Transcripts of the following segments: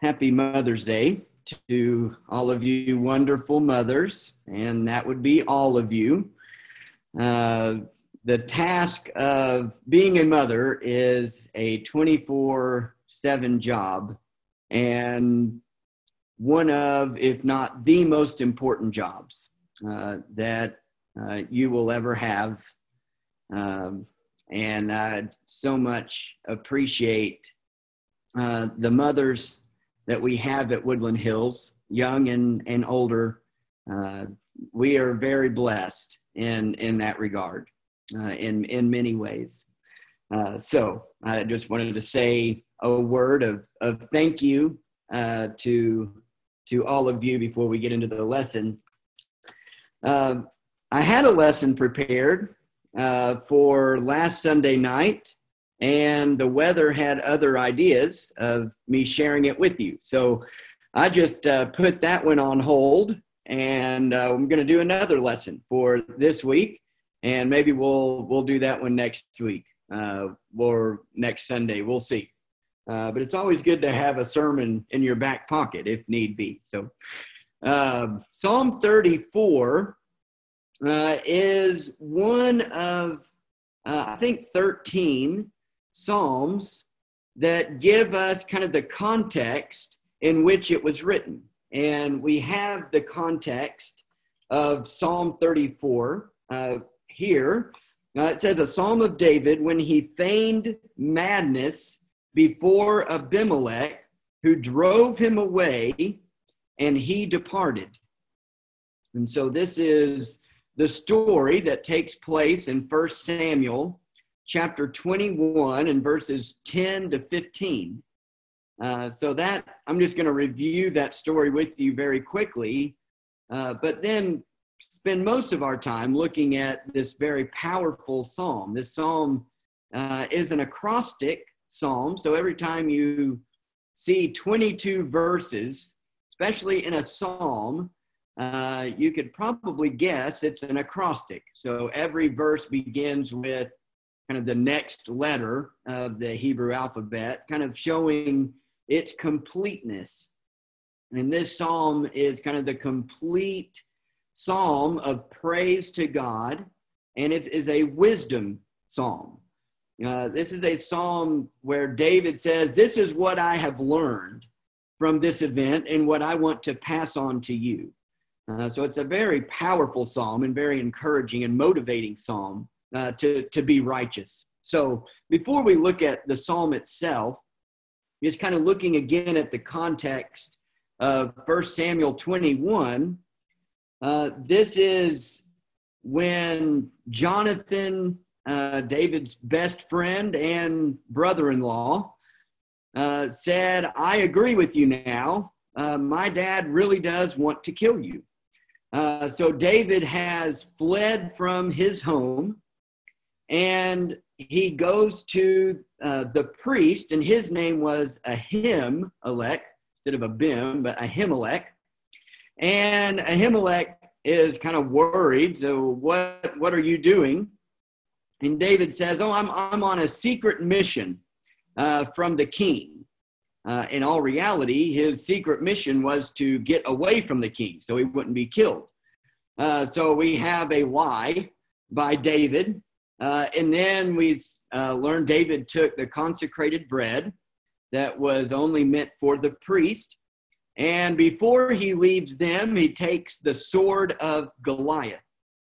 Happy Mother's Day to all of you wonderful mothers, and that would be all of you. The task of being a mother is a 24/7 job, and one of, if not the most important jobs that you will ever have. And I so much appreciate the mothers that we have at Woodland Hills, young and older. We are very blessed in that regard, in many ways. So I just wanted to say a word of thank you to all of you before we get into the lesson. I had a lesson prepared for last Sunday night, and the weather had other ideas of me sharing it with you. So I just put that one on hold, and I'm going to do another lesson for this week, and maybe we'll do that one next week or next Sunday. We'll see. But it's always good to have a sermon in your back pocket if need be. So Psalm 34 is one of, I think, 13 Psalms that give us kind of the context in which it was written. And we have the context of Psalm 34 here. It says, a psalm of David when he feigned madness before Abimelech, who drove him away, and he departed. And so this is the story that takes place in 1 Samuel chapter 21 and verses 10 to 15. So that I'm just going to review that story with you very quickly, but then spend most of our time looking at this very powerful psalm. This psalm is an acrostic psalm, so every time you see 22 verses, especially in a psalm, you could probably guess it's an acrostic. So every verse begins with kind of the next letter of the Hebrew alphabet, kind of showing its completeness. And this psalm is kind of the complete psalm of praise to God, and it is a wisdom psalm. This is a psalm where David says, this is what I have learned from this event and what I want to pass on to you. So it's a very powerful psalm and very encouraging and motivating psalm to be righteous. So before we look at the psalm itself, just kind of looking again at the context of 1 Samuel 21, this is when Jonathan, David's best friend and brother-in-law, said, I agree with you now. My dad really does want to kill you. So David has fled from his home, and he goes to the priest, and his name was Ahimelech, instead of Abim, but Ahimelech. And Ahimelech is kind of worried. So what are you doing? And David says, I'm on a secret mission from the king. In all reality, his secret mission was to get away from the king so he wouldn't be killed. So we have a lie by David. And then we learned David took the consecrated bread that was only meant for the priest. And before he leaves them, he takes the sword of Goliath.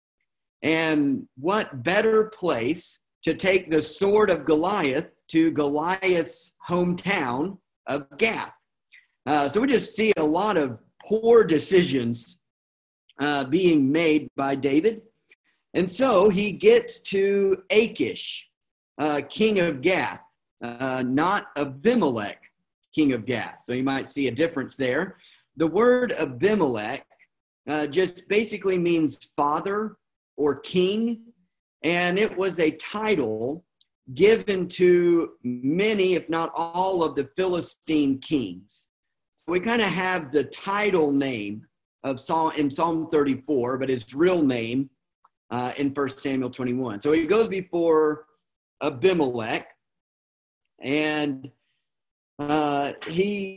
And what better place to take the sword of Goliath to Goliath's hometown of Gath. So we just see a lot of poor decisions being made by David. And so he gets to Achish, king of Gath, not Abimelech, king of Gath. So you might see a difference there. The word Abimelech just basically means father or king, and it was a title given to many, if not all, of the Philistine kings. So we kind of have the title name of in Psalm 34, but his real name in 1 Samuel 21. So he goes before Abimelech, and he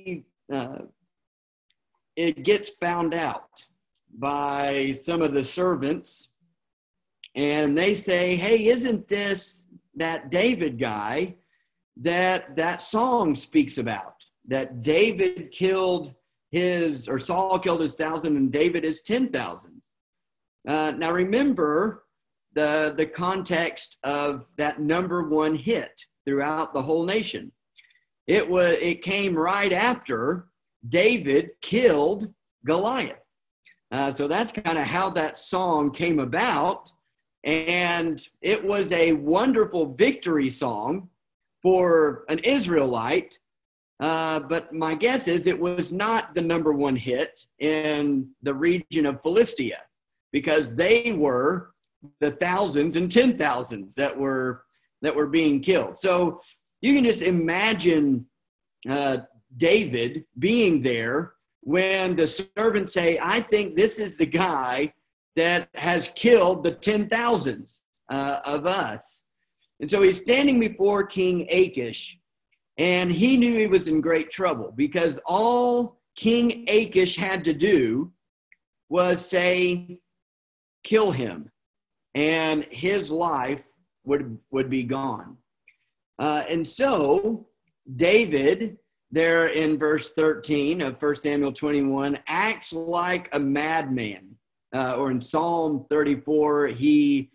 it gets found out by some of the servants, and they say, hey, isn't this that David guy that song speaks about? That David killed Saul killed his 1,000 and David his 10,000. Now remember the context of that number one hit throughout the whole nation. It came right after David killed Goliath. So that's kind of how that song came about. And it was a wonderful victory song for an Israelite. But my guess is it was not the number one hit in the region of Philistia, because they were the thousands and 10,000s that were being killed. So you can just imagine David being there when the servants say, I think this is the guy that has killed the 10,000s of us. And so he's standing before King Achish, and he knew he was in great trouble, because all King Achish had to do was say, kill him, and his life would be gone. And so David, there in verse 13 of 1 Samuel 21, acts like a madman. Or in Psalm 34, he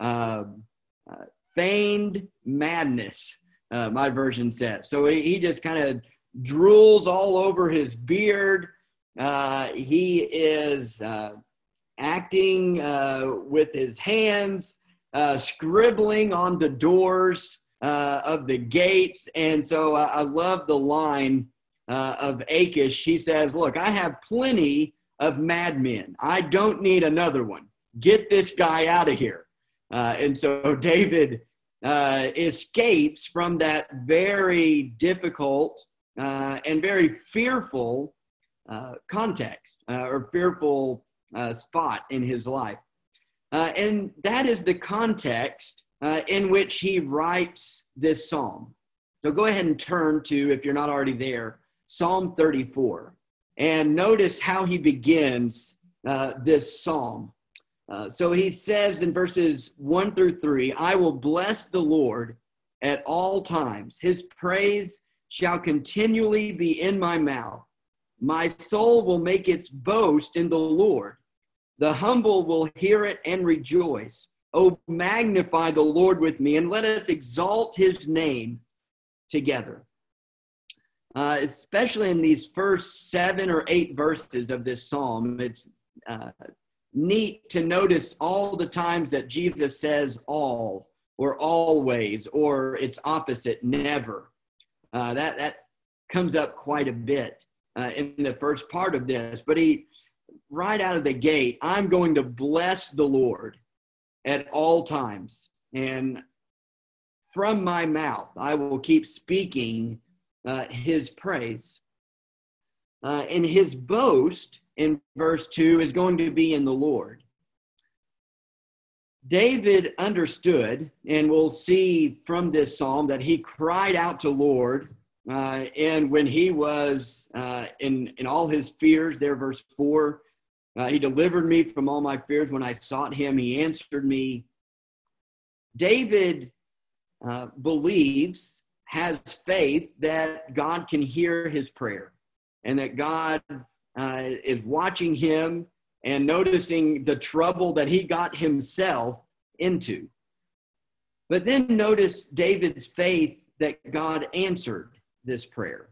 feigned madness, my version says. So he just kind of drools all over his beard. He is acting with his hands, scribbling on the doors of the gates. And so I love the line of Achish. He says, look, I have plenty of madmen. I don't need another one. Get this guy out of here. And so David escapes from that very difficult and very fearful context or fearful spot in his life. And that is the context in which he writes this psalm. So go ahead and turn to, if you're not already there, Psalm 34. And notice how he begins this psalm. So he says in verses 1 through 3, I will bless the Lord at all times. His praise shall continually be in my mouth. My soul will make its boast in the Lord. The humble will hear it and rejoice. Oh, magnify the Lord with me, and let us exalt his name together. Especially in these first 7 or 8 verses of this psalm, it's neat to notice all the times that Jesus says all, or always, or its opposite, never. That comes up quite a bit in the first part of this. But he, right out of the gate, I'm going to bless the Lord at all times. And from my mouth, I will keep speaking his praise. And his boast in verse 2 is going to be in the Lord. David understood, and we'll see from this psalm, that he cried out to Lord, and when he was in all his fears, there, verse 4, he delivered me from all my fears. When I sought him, he answered me. David believes, has faith that God can hear his prayer, and that God is watching him and noticing the trouble that he got himself into. But then notice David's faith that God answered this prayer.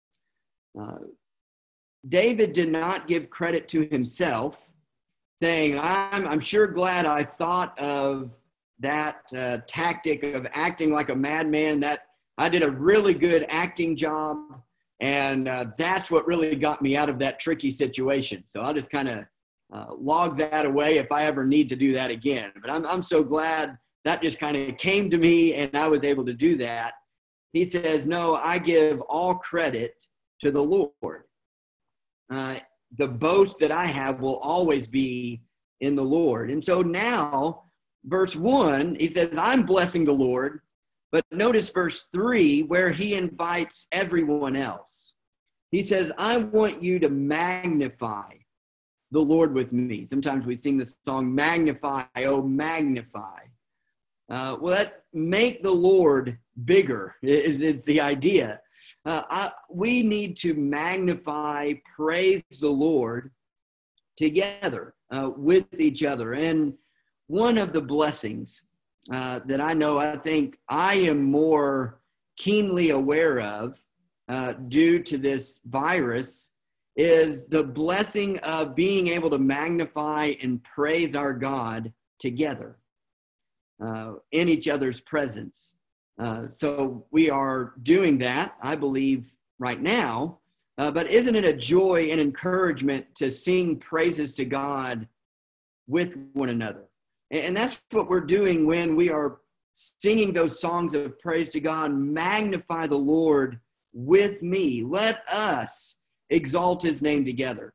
David did not give credit to himself, saying, I'm sure glad I thought of that tactic of acting like a madman. That I did a really good acting job, and that's what really got me out of that tricky situation. So I'll just kind of log that away if I ever need to do that again. But I'm so glad that just kind of came to me and I was able to do that. He says, no, I give all credit to the Lord. The boast that I have will always be in the Lord. And so now, verse 1, he says, I'm blessing the Lord. But notice verse 3, where he invites everyone else. He says, I want you to magnify the Lord with me. Sometimes we sing the song, magnify, oh, magnify. That make the Lord bigger is the idea. We need to magnify, praise the Lord together with each other. And one of the blessings that I think I am more keenly aware of due to this virus is the blessing of being able to magnify and praise our God together in each other's presence. So we are doing that, I believe, right now. But isn't it a joy and encouragement to sing praises to God with one another? And that's what we're doing when we are singing those songs of praise to God. Magnify the Lord with me. Let us exalt his name together.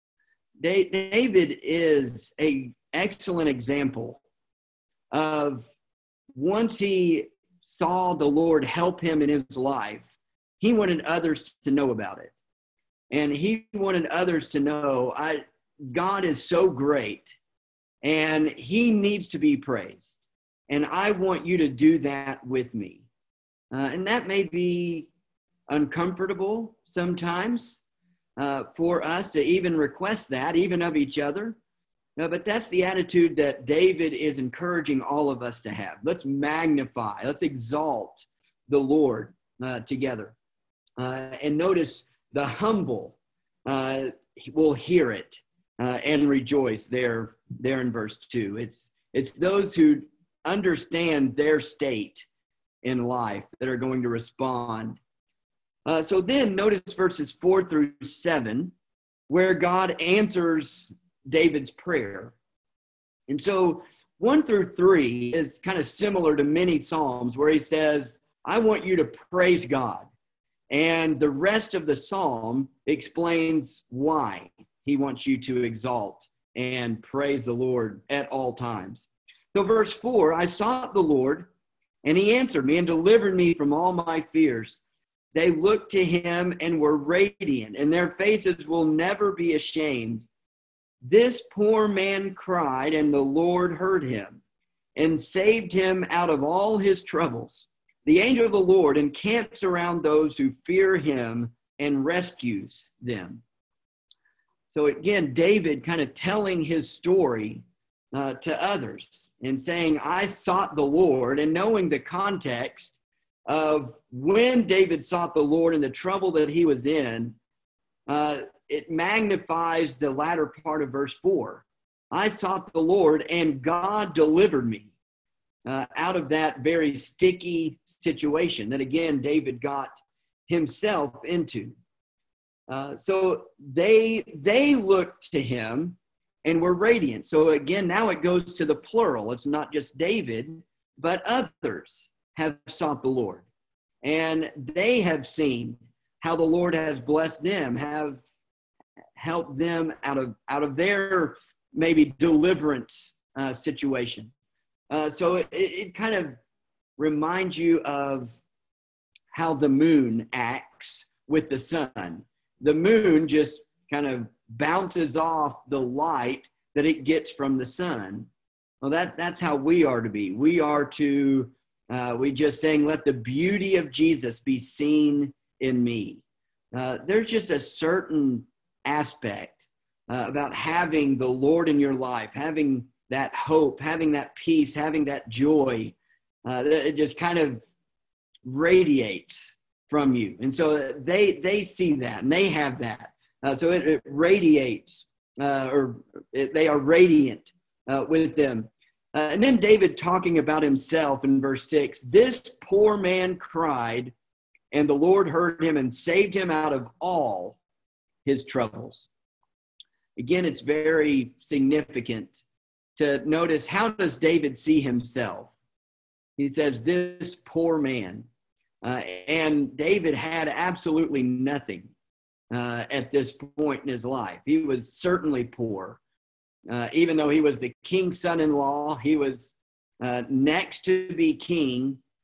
David is an excellent example of once he saw the Lord help him in his life, he wanted others to know about it. And he wanted others to know, God is so great, and he needs to be praised. And I want you to do that with me. And that may be uncomfortable sometimes for us to even request that, even of each other. But that's the attitude that David is encouraging all of us to have. Let's magnify, let's exalt the Lord together. And notice the humble will hear it and rejoice there in verse 2. It's those who understand their state in life that are going to respond. So then notice verses 4 through 7, where God answers David's prayer. And so 1 through 3 is kind of similar to many Psalms where he says, I want you to praise God. And the rest of the Psalm explains why he wants you to exalt and praise the Lord at all times. So verse 4, I sought the Lord, and he answered me and delivered me from all my fears. They looked to him and were radiant, and their faces will never be ashamed. This poor man cried, and the Lord heard him and saved him out of all his troubles. The angel of the Lord encamps around those who fear him and rescues them. So again, David kind of telling his story to others and saying, I sought the Lord, and knowing the context of when David sought the Lord and the trouble that he was in, it magnifies the latter part of verse 4. I sought the Lord, and God delivered me out of that very sticky situation that, again, David got himself into. So they looked to him and were radiant. So again, now it goes to the plural. It's not just David, but others have sought the Lord. And they have seen how the Lord has blessed them, have helped them out of their maybe deliverance situation. So it kind of reminds you of how the moon acts with the sun. The moon just kind of bounces off the light that it gets from the sun. Well, that's how we are to be. We are to, we just saying, let the beauty of Jesus be seen in me. There's just a certain aspect about having the Lord in your life, having that hope, having that peace, having that joy, that it just kind of radiates from you. And so they see that and they have that. So it radiates, they are radiant with them. And then David talking about himself in verse 6, this poor man cried, and the Lord heard him and saved him out of all his troubles. Again, it's very significant to notice, how does David see himself? He says, this poor man. And David had absolutely nothing at this point in his life. He was certainly poor. Even though he was the king's son-in-law, he was next to be king.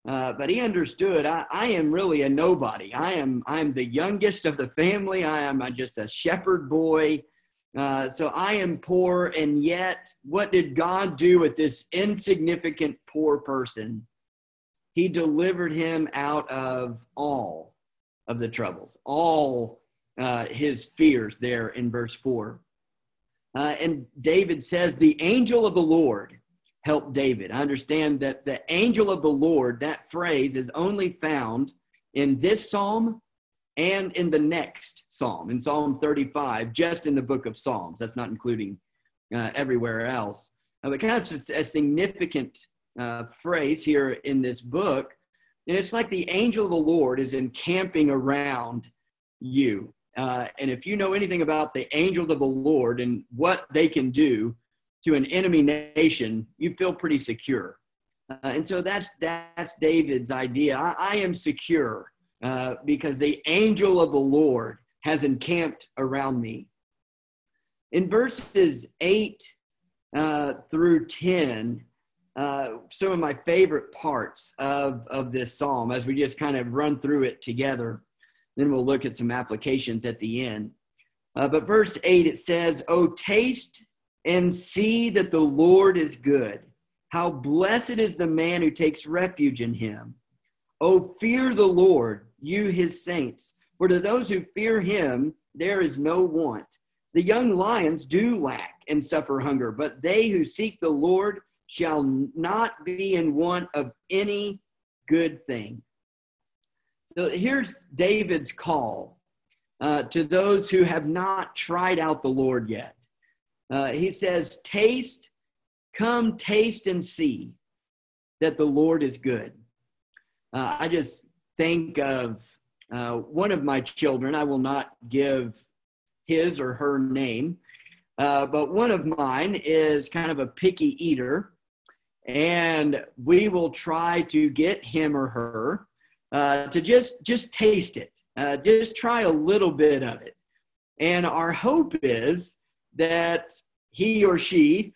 But he understood, I am really a nobody. I'm the youngest of the family. I am just a shepherd boy. So I am poor. And yet, what did God do with this insignificant poor person? He delivered him out of all of the troubles, all his fears there in verse 4. And David says, the angel of the Lord helped David. I understand that the angel of the Lord, that phrase is only found in this psalm and in the next psalm, in Psalm 35, just in the book of Psalms. That's not including everywhere else. But kind of a significant phrase here in this book. And it's like the angel of the Lord is encamping around you. And if you know anything about the angels of the Lord and what they can do to an enemy nation, you feel pretty secure. And so that's David's idea. I am secure because the angel of the Lord has encamped around me. In verses 8 through 10, some of my favorite parts of this psalm, as we just kind of run through it together. Then we'll look at some applications at the end. But verse 8, it says, "Oh, taste and see that the Lord is good. How blessed is the man who takes refuge in him. Oh, fear the Lord, you his saints. For to those who fear him, there is no want. The young lions do lack and suffer hunger, but they who seek the Lord shall not be in want of any good thing." So here's David's call to those who have not tried out the Lord yet. He says, come taste and see that the Lord is good. I just think of one of my children. I will not give his or her name, but one of mine is kind of a picky eater, and we will try to get him or her to just taste it, just try a little bit of it. And our hope is that he or she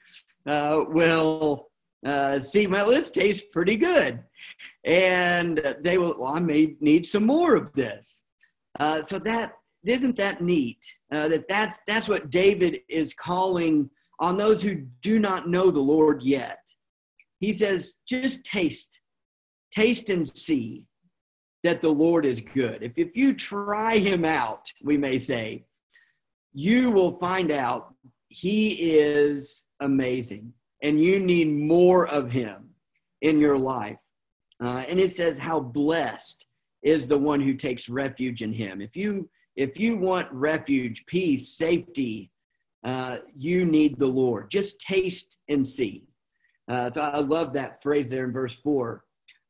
will see, well, this tastes pretty good. And they will, well, I may need some more of this. So isn't that neat? That's what David is calling on those who do not know the Lord yet. He says, just taste and see that the Lord is good. If you try him out, we may say, you will find out he is amazing and you need more of him in your life. And it says how blessed is the one who takes refuge in him. If you want refuge, peace, safety, you need the Lord. Just taste and see. So I love that phrase there in verse 4.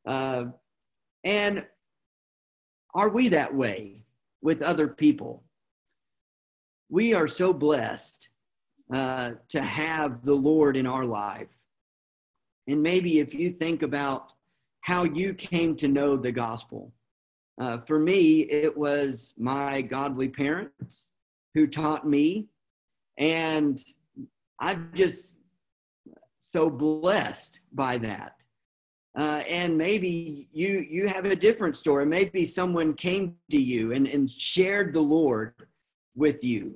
And are we that way with other people? We are so blessed to have the Lord in our life. And maybe if you think about how you came to know the gospel, for me, it was my godly parents who taught me, and I'm just so blessed by that. And maybe you have a different story. Maybe someone came to you and shared the Lord with you.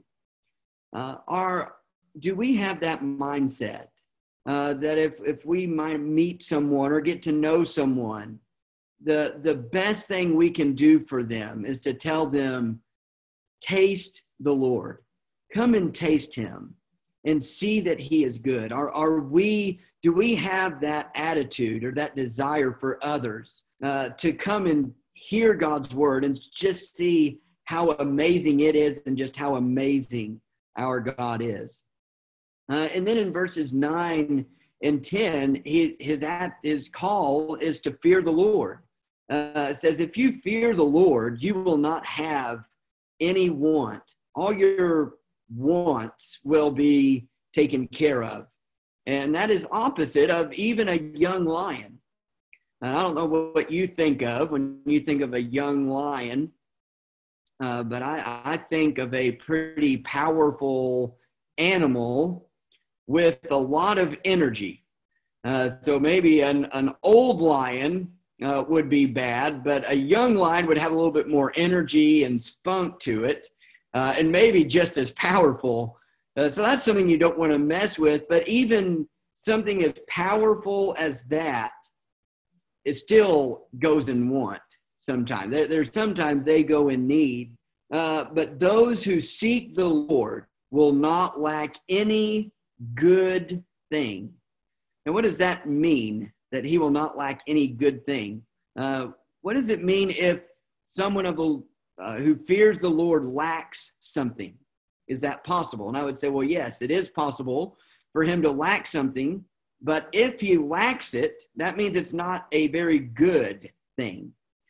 Do we have that mindset that if we might meet someone or get to know someone, the best thing we can do for them is to tell them, taste the Lord. Come and taste him and see that he is good. Do we have that attitude or that desire for others to come and hear God's word and just see how amazing it is and just how amazing our God is? And then in verses 9 and 10, his call is to fear the Lord. It says, if you fear the Lord, you will not have any want. All your wants will be taken care of. And that is opposite of even a young lion. And I don't know what you think of when you think of a young lion, but I think of a pretty powerful animal with a lot of energy. So maybe an old lion would be bad, but a young lion would have a little bit more energy and spunk to it, and maybe just as powerful. So that's something you don't want to mess with. But even something as powerful as that, it still goes in want sometimes. There's sometimes they go in need. But those who seek the Lord will not lack any good thing. And what does that mean, that he will not lack any good thing? What does it mean if someone who fears the Lord lacks something? Is that possible? And I would say, well, yes, it is possible for him to lack something. But if he lacks it, that means it's not a very good thing.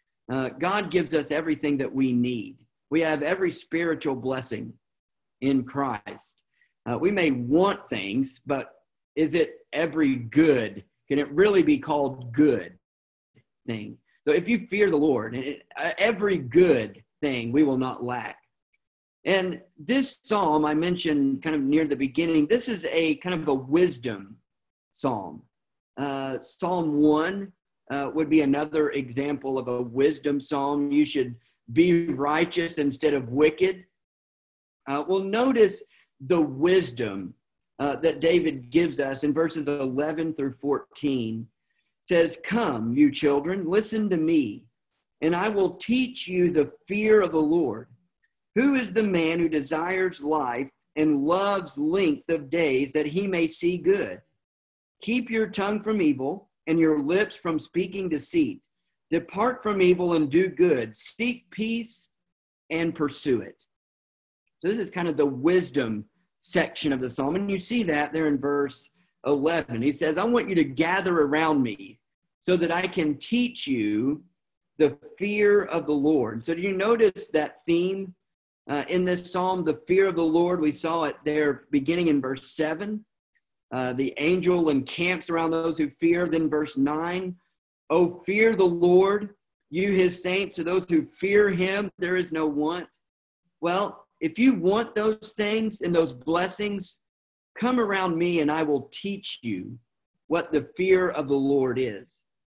God gives us everything that we need. We have every spiritual blessing in Christ. We may want things, but is it every good? Can it really be called good thing? So if you fear the Lord, every good thing we will not lack. And this psalm I mentioned kind of near the beginning, this is a kind of a wisdom psalm. Psalm 1 would be another example of a wisdom psalm. You should be righteous instead of wicked. Well, notice the wisdom that David gives us in verses 11 through 14. It says, "Come, you children, listen to me, and I will teach you the fear of the Lord. Who is the man who desires life and loves length of days that he may see good? Keep your tongue from evil and your lips from speaking deceit. Depart from evil and do good. Seek peace and pursue it." So this is kind of the wisdom section of the psalm. And you see that there in verse 11. He says, "I want you to gather around me so that I can teach you the fear of the Lord." So do you notice that theme in this psalm, the fear of the Lord? We saw it there beginning in verse 7. The angel encamps around those who fear. Then verse 9, "Oh, fear the Lord, you his saints, to those who fear him, there is no want." Well, if you want those things and those blessings, come around me and I will teach you what the fear of the Lord is.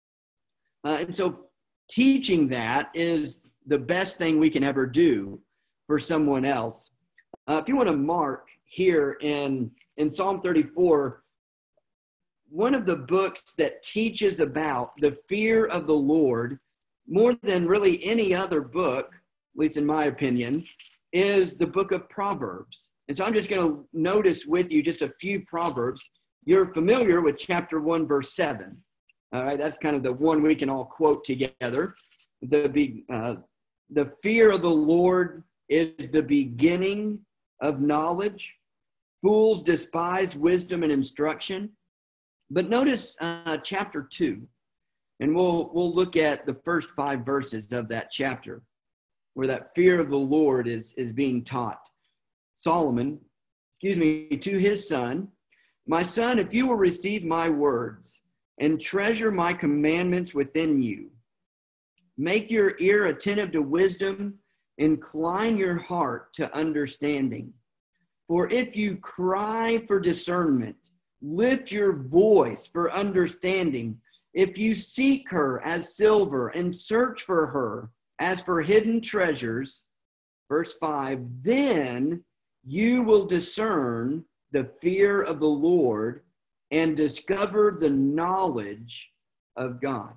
And so teaching that is the best thing we can ever do for someone else. If you want to mark here in Psalm 34, one of the books that teaches about the fear of the Lord more than really any other book, at least in my opinion, is the book of Proverbs. And so I'm just going to notice with you just a few Proverbs. You're familiar with chapter 1, verse 7. All right, that's kind of the one we can all quote together. The fear of the Lord is the beginning of knowledge. Fools despise wisdom and instruction. But notice chapter 2, and we'll look at the first 5 verses of that chapter, where that fear of the Lord is being taught. Solomon, to his son, "My son, if you will receive my words and treasure my commandments within you, make your ear attentive to wisdom, incline your heart to understanding. For if you cry for discernment, lift your voice for understanding. If you seek her as silver and search for her as for hidden treasures," verse 5, "then you will discern the fear of the Lord and discover the knowledge of God."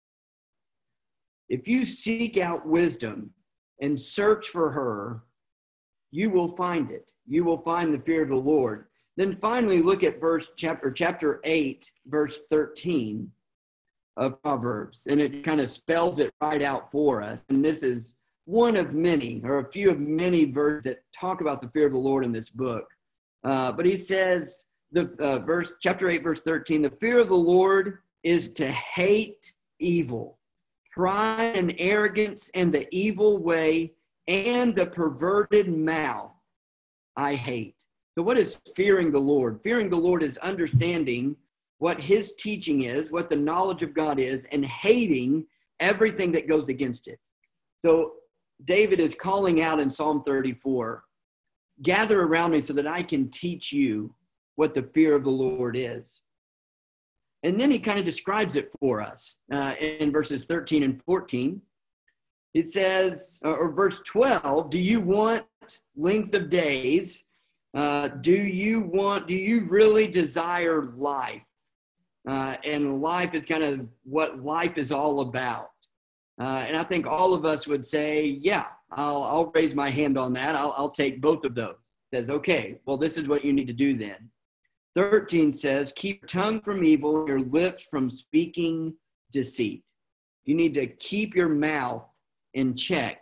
If you seek out wisdom and search for her, you will find it. You will find the fear of the Lord. Then finally, look at chapter 8, verse 13 of Proverbs, and it kind of spells it right out for us. And this is one of many, or a few of many verses that talk about the fear of the Lord in this book. But he says, chapter 8, verse 13, "The fear of the Lord is to hate evil, pride and arrogance and the evil way and the perverted mouth I hate." So what is fearing the Lord? Fearing the Lord is understanding what his teaching is, what the knowledge of God is, and hating everything that goes against it. So David is calling out in Psalm 34, "Gather around me so that I can teach you what the fear of the Lord is." And then he kind of describes it for us in verses 13 and 14. It says, or verse 12, do you want length of days? Do you really desire life? And life is kind of what life is all about. And I think all of us would say, yeah, I'll raise my hand on that. I'll take both of those. It says, okay, well, this is what you need to do then. 13 says, keep your tongue from evil, your lips from speaking deceit. You need to keep your mouth in check.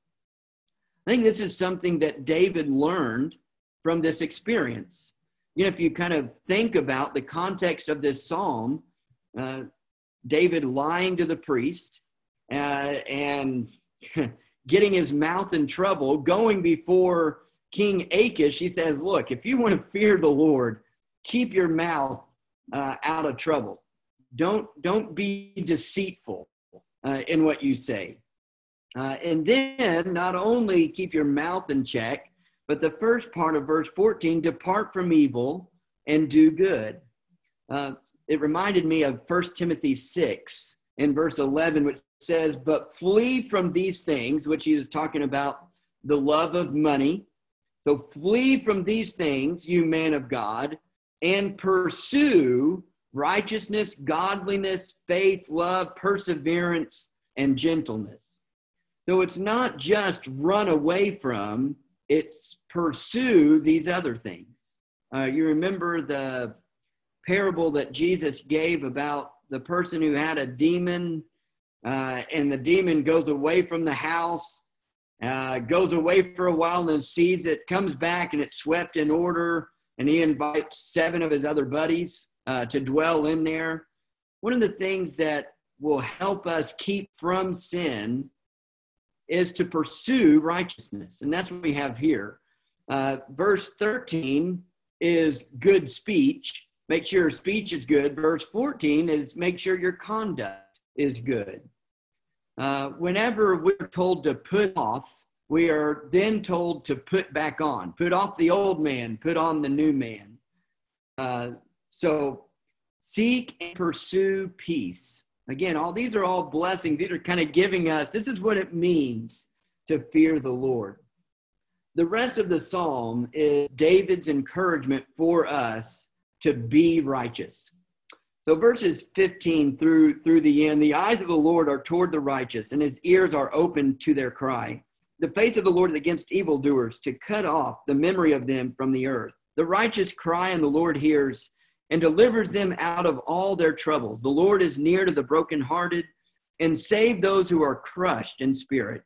I think this is something that David learned from this experience. You know, if you kind of think about the context of this psalm, David lying to the priest and getting his mouth in trouble, going before King Achish, he says, look, if you want to fear the Lord, keep your mouth out of trouble. Don't be deceitful in what you say. And then not only keep your mouth in check, but the first part of verse 14, depart from evil and do good. It reminded me of 1 Timothy 6 in verse 11, which says, but flee from these things, which he was talking about the love of money. So flee from these things, you man of God, and pursue righteousness, godliness, faith, love, perseverance, and gentleness. So it's not just run away from, it's pursue these other things. You remember the parable that Jesus gave about the person who had a demon, and the demon goes away from the house, goes away for a while and then sees it, comes back and it's swept in order, and he invites 7 of his other buddies to dwell in there. One of the things that will help us keep from sin is to pursue righteousness. And that's what we have here. Verse 13 is good speech. Make sure your speech is good. Verse 14 is make sure your conduct is good. Whenever we're told to put off, we are then told to put back on. Put off the old man, put on the new man. So seek and pursue peace. Again, these are all blessings. These are kind of giving us, this is what it means to fear the Lord. The rest of the psalm is David's encouragement for us to be righteous. So verses 15 through the end, the eyes of the Lord are toward the righteous, and his ears are open to their cry. The face of the Lord is against evildoers, to cut off the memory of them from the earth. The righteous cry, and the Lord hears, and delivers them out of all their troubles. The Lord is near to the brokenhearted, and save those who are crushed in spirit.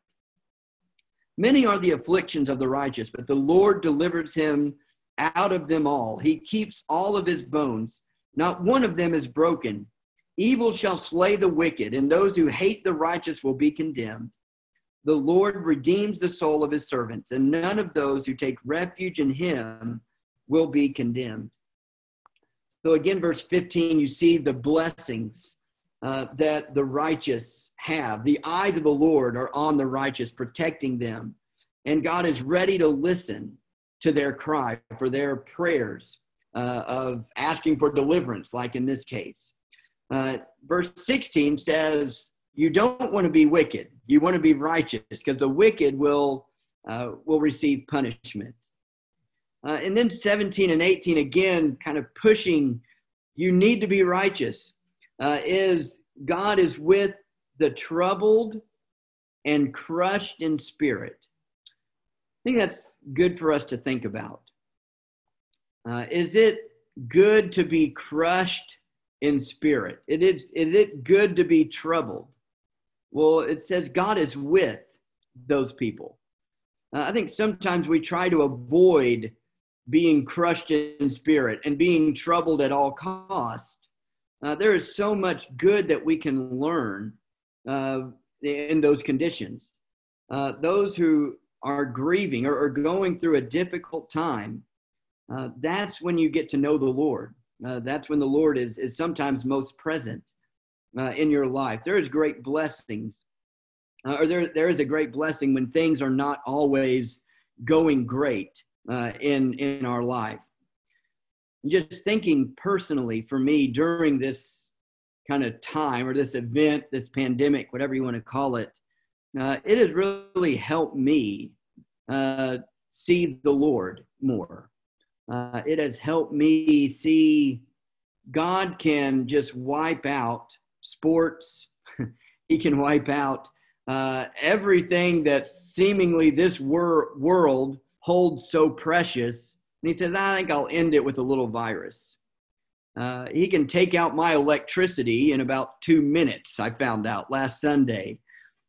Many are the afflictions of the righteous, but the Lord delivers him out of them all. He keeps all of his bones. Not one of them is broken. Evil shall slay the wicked, and those who hate the righteous will be condemned. The Lord redeems the soul of his servants, and none of those who take refuge in him will be condemned. So again, verse 15, you see the blessings that the righteous have. The eyes of the Lord are on the righteous, protecting them. And God is ready to listen to their cry, for their prayers of asking for deliverance, like in this case. Verse 16 says, you don't want to be wicked. You want to be righteous, because the wicked will receive punishment. And then 17 and 18, again, kind of pushing, you need to be righteous, is God is with the troubled and crushed in spirit. I think that's good for us to think about. Is it good to be crushed in spirit? Is it good to be troubled? Well, it says God is with those people. I think sometimes we try to avoid being crushed in spirit and being troubled at all costs. There is so much good that we can learn in those conditions. Those who are grieving or going through a difficult time, that's when you get to know the Lord. That's when the Lord is sometimes most present in your life. There is great blessings, or there is a great blessing when things are not always going great in our life. Just thinking personally for me during this kind of time, or this event, this pandemic, whatever you want to call it, it has really helped me see the Lord more. It has helped me see God can just wipe out sports. He can wipe out everything that seemingly this world holds so precious. And he says, I think I'll end it with a little virus. He can take out my electricity in about 2 minutes, I found out last Sunday.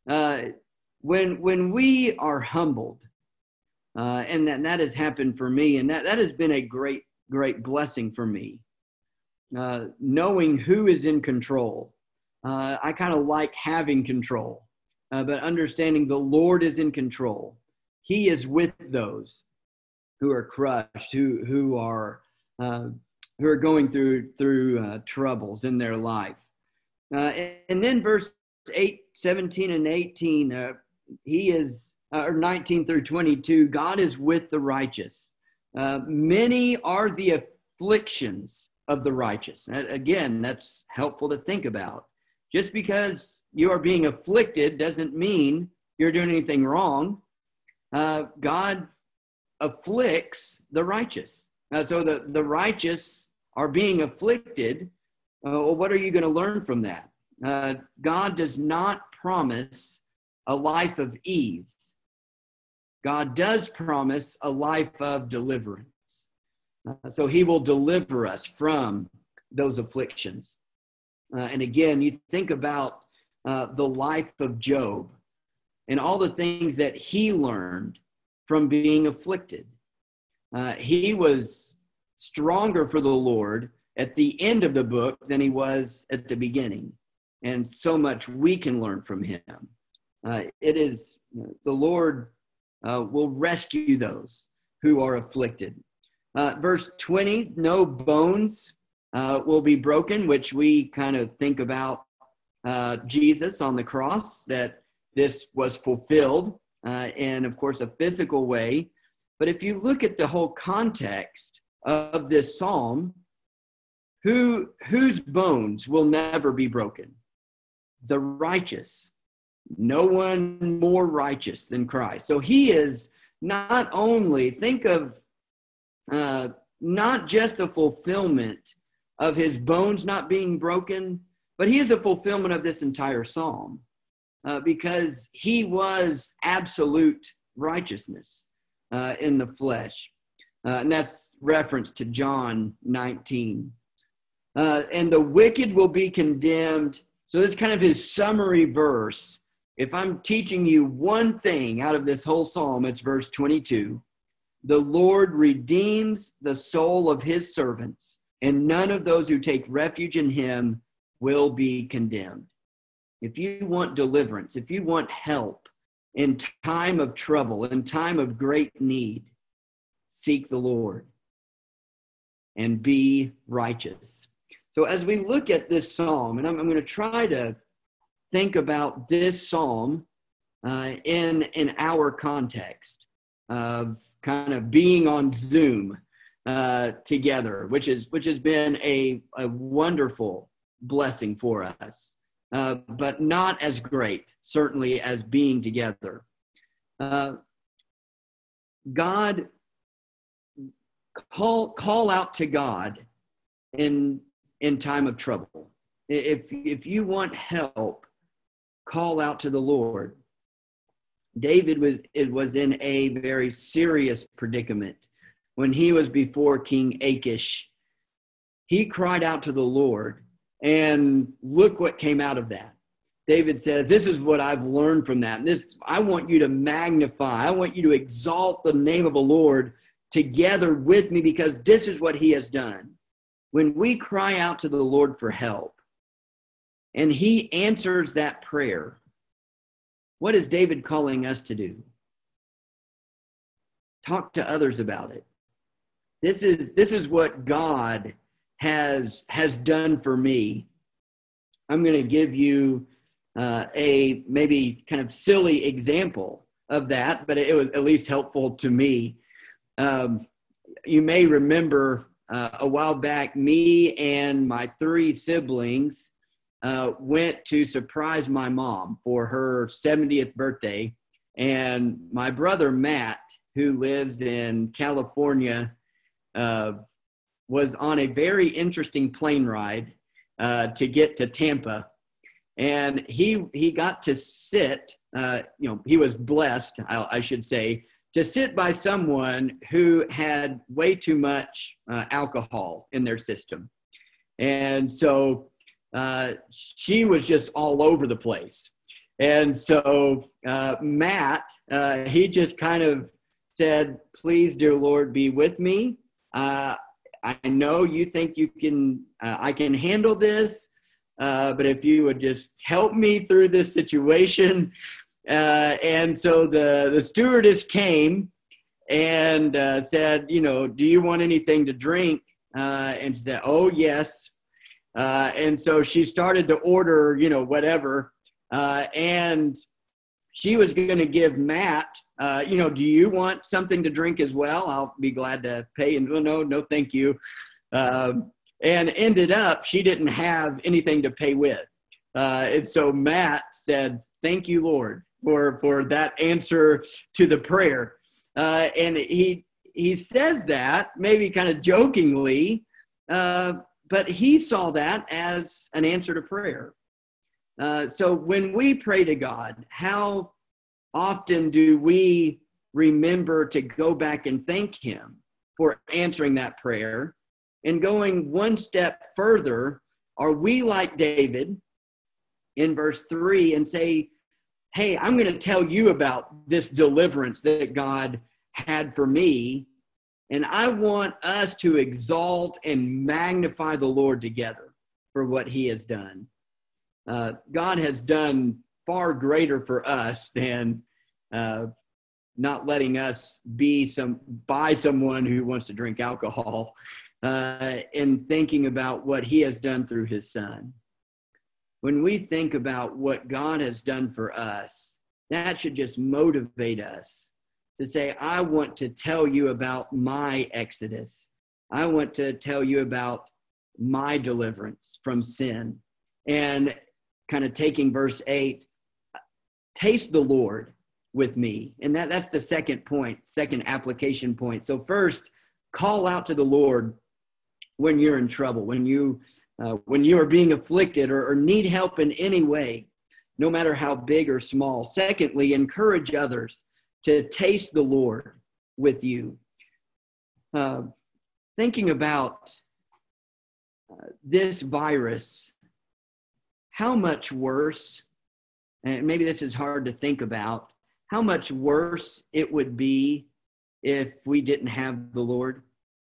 When we are humbled, and that has happened for me, and that has been a great blessing for me. Knowing who is in control. I kind of like having control, but understanding the Lord is in control. He is with those who are crushed, who are going through troubles in their life. And then verse 17 and 18, he is, or 19 through 22, God is with the righteous. Many are the afflictions of the righteous. Again, that's helpful to think about. Just because you are being afflicted doesn't mean you're doing anything wrong. God afflicts the righteous. So the righteous are being afflicted. Well, what are you going to learn from that? God does not promise a life of ease. God does promise a life of deliverance. So he will deliver us from those afflictions. And again, you think about the life of Job and all the things that he learned from being afflicted. He was stronger for the Lord at the end of the book than he was at the beginning. And so much we can learn from him. It is the Lord will rescue those who are afflicted. Verse 20, no bones will be broken, which we kind of think about Jesus on the cross, that this was fulfilled in, of course, a physical way. But if you look at the whole context of this psalm, whose bones will never be broken? The righteous. No one more righteous than Christ. So he is not only, think of not just the fulfillment of his bones not being broken, but he is the fulfillment of this entire psalm because he was absolute righteousness in the flesh. And that's reference to John 19. And the wicked will be condemned. So that's kind of his summary verse. If I'm teaching you one thing out of this whole psalm, it's verse 22. The Lord redeems the soul of his servants, and none of those who take refuge in him will be condemned. If you want deliverance, if you want help in time of trouble, in time of great need, seek the Lord and be righteous. So as we look at this psalm, and I'm going to try to think about this psalm in our context of kind of being on Zoom together, which has been a wonderful blessing for us, but not as great, certainly, as being together. God, call out to God in time of trouble. If you want help, call out to the Lord. David was in a very serious predicament when he was before King Achish. He cried out to the Lord, and look what came out of that. David says, this is what I've learned from that. I want you to magnify. I want you to exalt the name of the Lord together with me, because this is what he has done. When we cry out to the Lord for help, and he answers that prayer, what is David calling us to do? Talk to others about it. This is what God has done for me. I'm going to give you a maybe kind of silly example of that, but it was at least helpful to me. You may remember a while back, me and my 3 siblings went to surprise my mom for her 70th birthday. And my brother, Matt, who lives in California, was on a very interesting plane ride to get to Tampa. And he got to sit, he was blessed, I should say, to sit by someone who had way too much alcohol in their system. And so she was just all over the place. And so Matt, he just kind of said, "Please, dear Lord, be with me. I know you think I can handle this, but if you would just help me through this situation." And so the stewardess came and said, "Do you want anything to drink?" And she said, "Oh, yes." And so she started to order, whatever. And she was going to give Matt, "Do you want something to drink as well? I'll be glad to pay." And no, thank you. And ended up, she didn't have anything to pay with. And so Matt said, "Thank you, Lord, for that answer to the prayer." And he says that maybe kind of jokingly, but he saw that as an answer to prayer. So when we pray to God, how often do we remember to go back and thank him for answering that prayer? And going one step further, are we like David in verse 3 and say, "Hey, I'm going to tell you about this deliverance that God had for me, and I want us to exalt and magnify the Lord together for what he has done." God has done far greater for us than not letting us by someone who wants to drink alcohol, and thinking about what he has done through his son. When we think about what God has done for us, that should just motivate us to say, "I want to tell you about my exodus. I want to tell you about my deliverance from sin." And kind of taking verse 8, taste the Lord with me. And that's the second application point. So first, call out to the Lord when you're in trouble, when you are being afflicted or need help in any way, no matter how big or small. Secondly, encourage others to taste the Lord with you. Thinking about this virus, how much worse, and maybe this is hard to think about, how much worse it would be if we didn't have the Lord.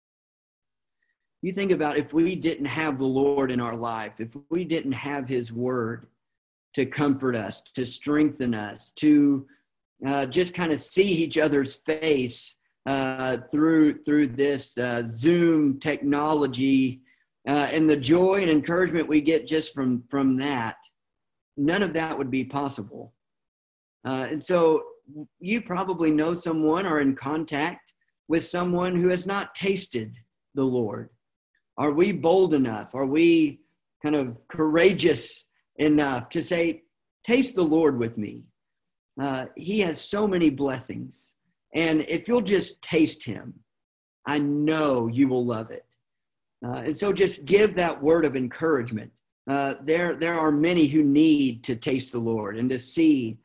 You think about if we didn't have the Lord in our life, if we didn't have his word to comfort us, to strengthen us, to just kind of see each other's face through this Zoom technology, and the joy and encouragement we get just from that, none of that would be possible. And so you probably know someone or in contact with someone who has not tasted the Lord. Are we bold enough? Are we kind of courageous enough to say, "Taste the Lord with me"? He has so many blessings. And if you'll just taste him, I know you will love it. And so just give that word of encouragement. There are many who need to taste the Lord and to see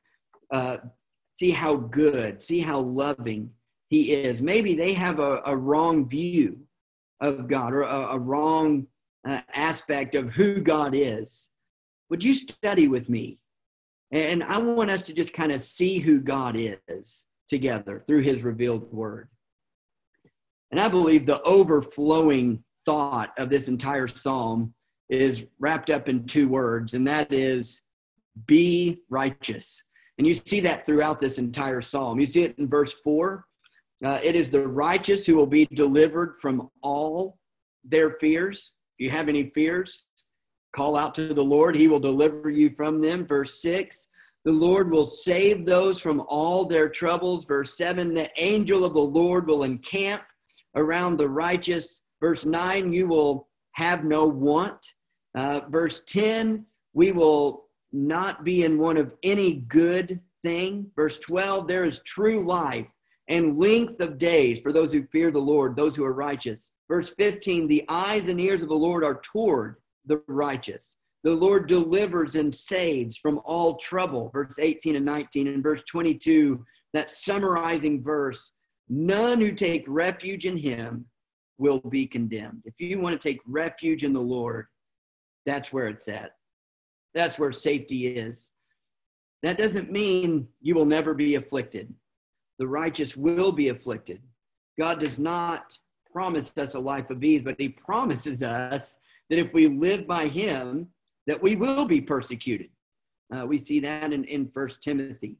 how good, see how loving he is. Maybe they have a wrong view of God or a wrong aspect of who God is. Would you study with me? And I want us to just kind of see who God is together through his revealed word. And I believe the overflowing thought of this entire psalm is wrapped up in two words, and that is, be righteous. And you see that throughout this entire psalm. You see it in verse 4. It is the righteous who will be delivered from all their fears. If you have any fears, call out to the Lord. He will deliver you from them. Verse 6, the Lord will save those from all their troubles. Verse 7, the angel of the Lord will encamp around the righteous. Verse 9, you will have no want. Verse 10, We will not be in want of any good thing. Verse 12, there is true life and length of days for those who fear the Lord, those who are righteous. Verse 15, the eyes and ears of the Lord are toward the righteous. The Lord delivers and saves from all trouble. Verse 18 and 19, and verse 22, that summarizing verse, none who take refuge in him will be condemned. If you want to take refuge in the Lord, that's where it's at. That's where safety is. That doesn't mean you will never be afflicted. The righteous will be afflicted. God does not promise us a life of ease, but he promises us that if we live by him, that we will be persecuted. We see that in 1 Timothy.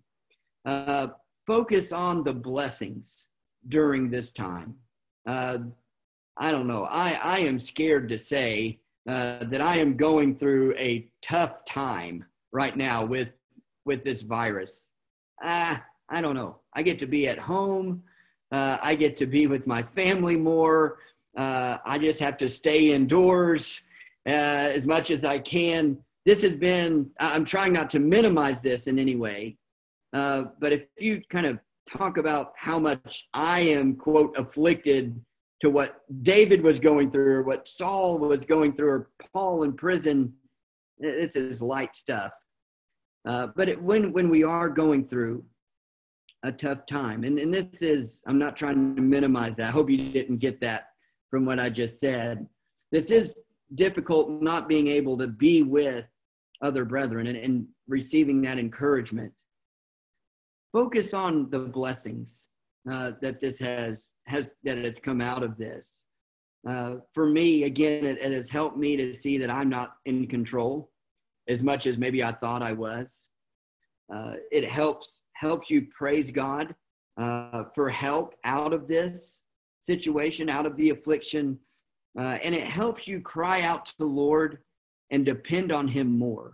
Focus on the blessings during this time. I don't know. I am scared to say that I am going through a tough time right now with this virus. I don't know. I get to be at home. I get to be with my family more. I just have to stay indoors as much as I can. This has been, I'm trying not to minimize this in any way, but if you kind of talk about how much I am, quote, afflicted to what David was going through, or what Saul was going through, or Paul in prison, this is light stuff. But when we are going through a tough time, and this is, I'm not trying to minimize that. I hope you didn't get that from what I just said. This is difficult, not being able to be with other brethren and receiving that encouragement. Focus on the blessings that this has come out of this. For me, again, it has helped me to see that I'm not in control as much as maybe I thought I was. It helps you praise God for help out of this situation, out of the affliction. And it helps you cry out to the Lord and depend on him more.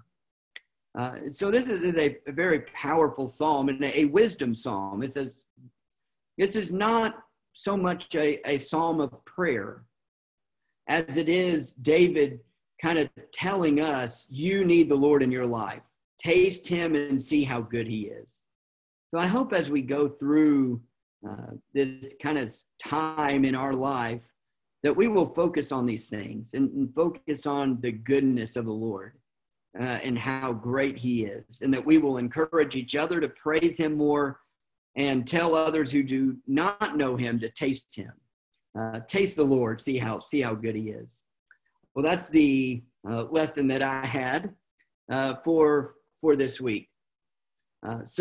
So this is a very powerful psalm and a wisdom psalm. It says, this is not so much a psalm of prayer as it is David kind of telling us, you need the Lord in your life. Taste him and see how good he is. So I hope as we go through this kind of time in our life, that we will focus on these things and focus on the goodness of the Lord and how great he is, and that we will encourage each other to praise him more and tell others who do not know him to taste him. Taste the Lord, see how good he is. Well, that's the lesson that I had for this week. So